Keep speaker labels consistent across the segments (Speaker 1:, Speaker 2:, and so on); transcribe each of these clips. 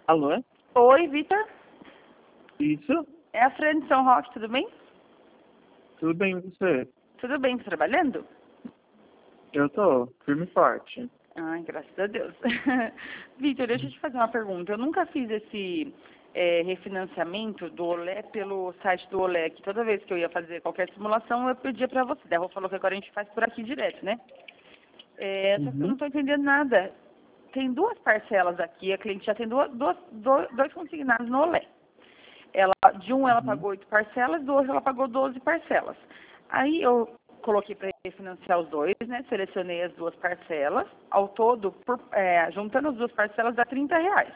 Speaker 1: Alô?
Speaker 2: Oi, Vitor.
Speaker 1: Isso?
Speaker 2: É a Fran de São Roque, tudo bem?
Speaker 1: Tudo bem com você?
Speaker 2: Tudo bem, tá trabalhando?
Speaker 1: Eu tô, firme e forte.
Speaker 2: Ai, graças a Deus. Vitor, deixa eu te fazer uma pergunta. Eu nunca fiz esse refinanciamento do Olé pelo site do Olé, que toda vez que eu ia fazer qualquer simulação, eu pedia pra você. Daí ela falou que agora a gente faz por aqui direto, né? Só que eu não tô entendendo nada. Tem duas parcelas aqui, a cliente já tem dois consignados no Olé. De um ela pagou 8 parcelas, do outro ela pagou 12 parcelas. Aí eu coloquei para refinanciar os dois, né? Selecionei as duas parcelas. Ao todo, juntando as duas parcelas, dá R$ 30.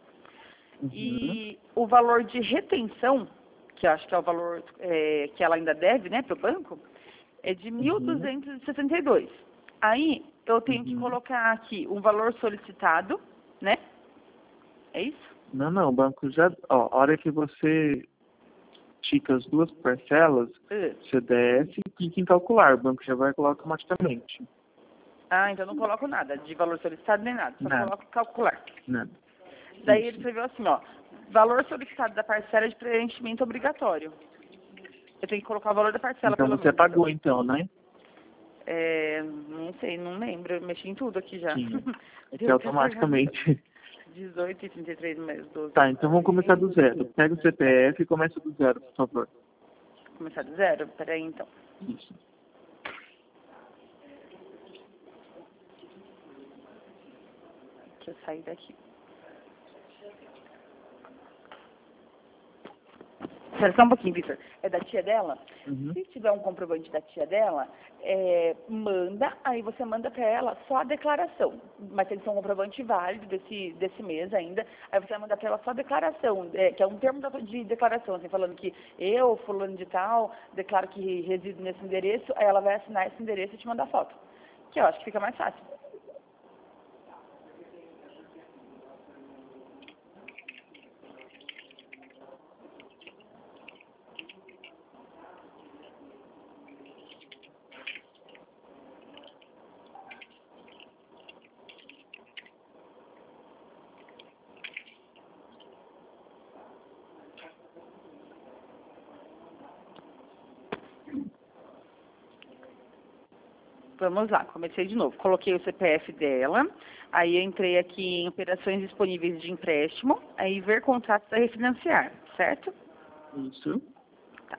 Speaker 2: E o valor de retenção, que eu acho que é o valor que ela ainda deve, né, para o banco, é de 1.262. Aí eu tenho que colocar aqui um valor solicitado, né? É isso?
Speaker 1: Não, o banco já... Ó, a hora que você tica as duas parcelas, você desce e clica em calcular. O banco já vai colocar automaticamente.
Speaker 2: Ah, então não coloco nada de valor solicitado nem nada, só coloco calcular.
Speaker 1: Nada.
Speaker 2: Daí ele escreveu assim, ó, valor solicitado da parcela de preenchimento obrigatório. Eu tenho que colocar o valor da parcela,
Speaker 1: Então
Speaker 2: pelo
Speaker 1: você
Speaker 2: menos.
Speaker 1: pagou então, né?
Speaker 2: Não sei, não lembro, eu mexi em tudo aqui já.
Speaker 1: Sim. É que automaticamente...
Speaker 2: 18,33 mais 12.
Speaker 1: Tá, então vamos começar do zero. Pega o CPF e começa do zero, por favor.
Speaker 2: Começar do zero? Peraí, então.
Speaker 1: Isso.
Speaker 2: Deixa eu sair daqui. Espera só um pouquinho, Vitor. É da tia dela? Se tiver um comprovante da tia dela, manda, aí você manda para ela só a declaração. Mas tem que ser um comprovante válido desse mês ainda. Aí você vai mandar para ela só a declaração, que é um termo de declaração, assim, falando que eu, fulano de tal, declaro que resido nesse endereço, aí ela vai assinar esse endereço e te mandar foto. Que eu acho que fica mais fácil. Vamos lá, comecei de novo. Coloquei o CPF dela, aí eu entrei aqui em operações disponíveis de empréstimo, aí ver contratos a refinanciar, certo?
Speaker 1: Isso.
Speaker 2: Tá.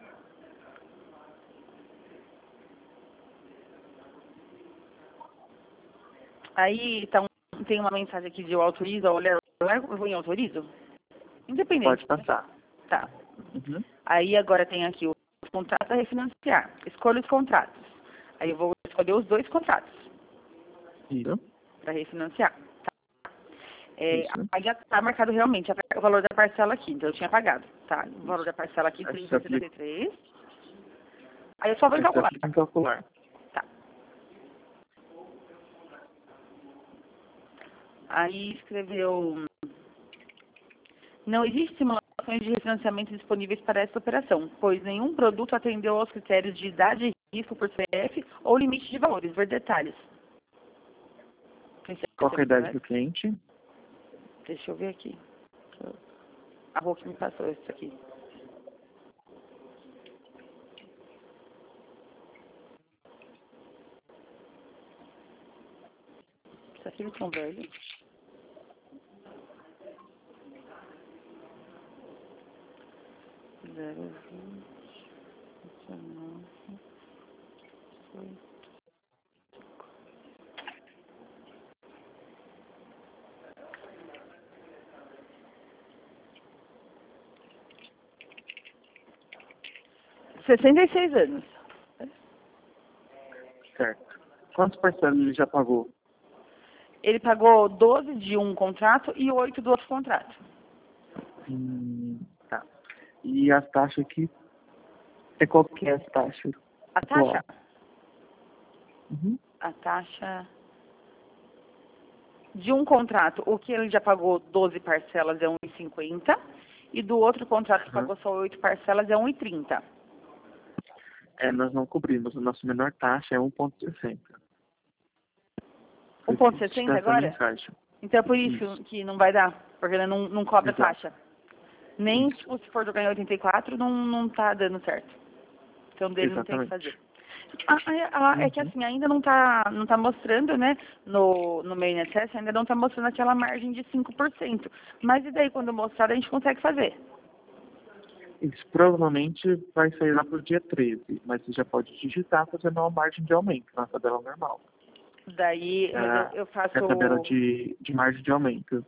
Speaker 2: Aí tem uma mensagem aqui de eu autorizo, eu vou em autorizo? Independente.
Speaker 1: Pode passar.
Speaker 2: Tá. Aí agora tem aqui os contratos a refinanciar. Escolha os contratos. Aí eu vou escolher os dois contratos.
Speaker 1: Isso.
Speaker 2: Para refinanciar. Tá.
Speaker 1: Isso.
Speaker 2: Aí já está marcado realmente o valor da parcela aqui, então eu tinha pagado. Tá. O valor da parcela aqui, 373. Aí eu só vou calcular.
Speaker 1: Clica em calcular.
Speaker 2: Tá. Aí escreveu... Não existe simulações de refinanciamento disponíveis para essa operação, pois nenhum produto atendeu aos critérios de idade e risco por CPF ou limite de valores. Ver detalhes.
Speaker 1: Qual é a idade do cliente?
Speaker 2: Deixa eu ver aqui. A Rô que me passou isso aqui. Isso aqui eles são velhos. Zero, 20, 19, 18. R$ 66 anos.
Speaker 1: Certo. Quantas parcelas ele já pagou?
Speaker 2: Ele pagou 12 de um contrato e 8 do outro contrato.
Speaker 1: Tá. E as taxas aqui? Qual que é as taxas?
Speaker 2: A taxa?
Speaker 1: Uhum.
Speaker 2: A taxa de um contrato, o que ele já pagou 12 parcelas é 1,50 e do outro contrato que pagou só 8 parcelas é 1,30.
Speaker 1: Nós não cobrimos. A nossa menor taxa é 1,60.
Speaker 2: 1,60 agora? Então é por isso que não vai dar, porque ele não cobra
Speaker 1: Exato.
Speaker 2: taxa. Nem tipo, se for jogar em 84, não tá dando certo. Então dele não tem o que fazer. É que assim, ainda não tá mostrando, né, no meu INSS, ainda não tá mostrando aquela margem de 5%. Mas e daí, quando mostrar, a gente consegue fazer?
Speaker 1: Isso provavelmente vai sair lá pro dia 13, mas você já pode digitar fazendo uma margem de aumento na tabela normal.
Speaker 2: Daí, mas eu faço...
Speaker 1: É a tabela de margem de aumento.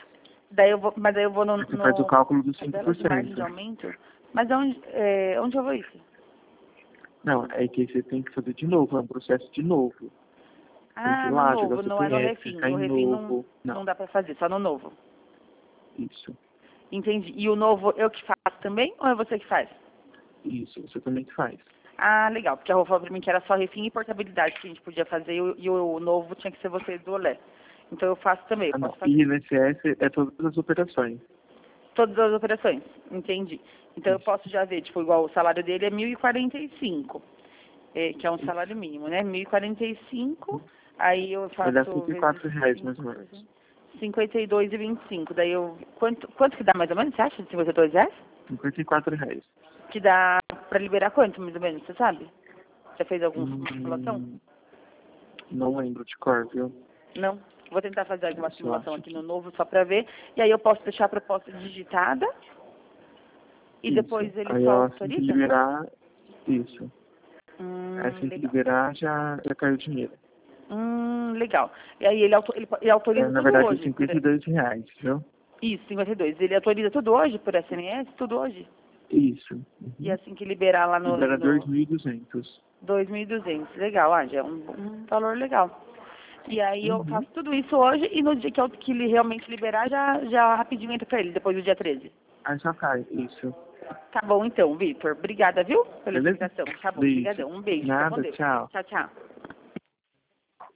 Speaker 2: Mas daí eu vou no...
Speaker 1: Você faz o cálculo dos
Speaker 2: tabela de margem de
Speaker 1: 5%.
Speaker 2: aumento? Mas onde eu vou isso?
Speaker 1: Não, é que você tem que fazer de novo, é um processo de novo. Tem que ir
Speaker 2: No
Speaker 1: lá,
Speaker 2: novo,
Speaker 1: jogar
Speaker 2: não é no
Speaker 1: CPF,
Speaker 2: refim.
Speaker 1: clicar
Speaker 2: No
Speaker 1: em
Speaker 2: refim
Speaker 1: novo.
Speaker 2: não dá pra fazer, só no novo.
Speaker 1: Isso.
Speaker 2: Entendi. E o novo eu que faço também ou é você que faz?
Speaker 1: Isso, você também que faz.
Speaker 2: Ah, legal, porque a Rô falou pra mim que era só refim e portabilidade que a gente podia fazer e o novo tinha que ser você do Olé. Então eu faço também, eu
Speaker 1: Não.
Speaker 2: posso fazer.
Speaker 1: INSS é todas as operações.
Speaker 2: Todas as operações, entendi. Então eu posso já ver, tipo, igual o salário dele é 1.045, que é um salário mínimo, né? 1.045, aí eu faço...
Speaker 1: Vai dar R$ 54 mais ou menos.
Speaker 2: 52,25. Daí quanto que dá mais ou menos, você acha, de R$ 52?
Speaker 1: R$ 54.
Speaker 2: Que dá pra liberar quanto, mais ou menos, você sabe? Já fez alguma simulação?
Speaker 1: Não lembro de cor, viu?
Speaker 2: Não. Vou tentar fazer alguma
Speaker 1: Isso,
Speaker 2: simulação
Speaker 1: acho
Speaker 2: aqui no novo só pra ver. E aí eu posso deixar a proposta digitada e depois ele
Speaker 1: aí,
Speaker 2: só
Speaker 1: ó, assim que
Speaker 2: autoriza?
Speaker 1: liberar, isso. Assim que
Speaker 2: Legal.
Speaker 1: liberar, já caiu o dinheiro.
Speaker 2: Legal. E aí ele autoriza
Speaker 1: Na
Speaker 2: tudo
Speaker 1: verdade,
Speaker 2: hoje?
Speaker 1: R$ 52, viu?
Speaker 2: Isso, 52. Ele autoriza tudo hoje por SMS? Tudo hoje?
Speaker 1: Isso.
Speaker 2: E assim que liberar lá no
Speaker 1: Libera 2.200.
Speaker 2: 2.200. Legal, já é um valor legal. E aí eu faço tudo isso hoje e no dia que ele realmente liberar, já rapidinho entra pra ele, depois do dia 13.
Speaker 1: Aí só cai, isso.
Speaker 2: Tá bom então, Vitor. Obrigada, viu? Pela
Speaker 1: Beleza?
Speaker 2: explicação. Tá bom,
Speaker 1: Beijo.
Speaker 2: obrigadão. Um beijo. Fica com
Speaker 1: Nada,
Speaker 2: Deus.
Speaker 1: tchau.
Speaker 2: Tchau, tchau.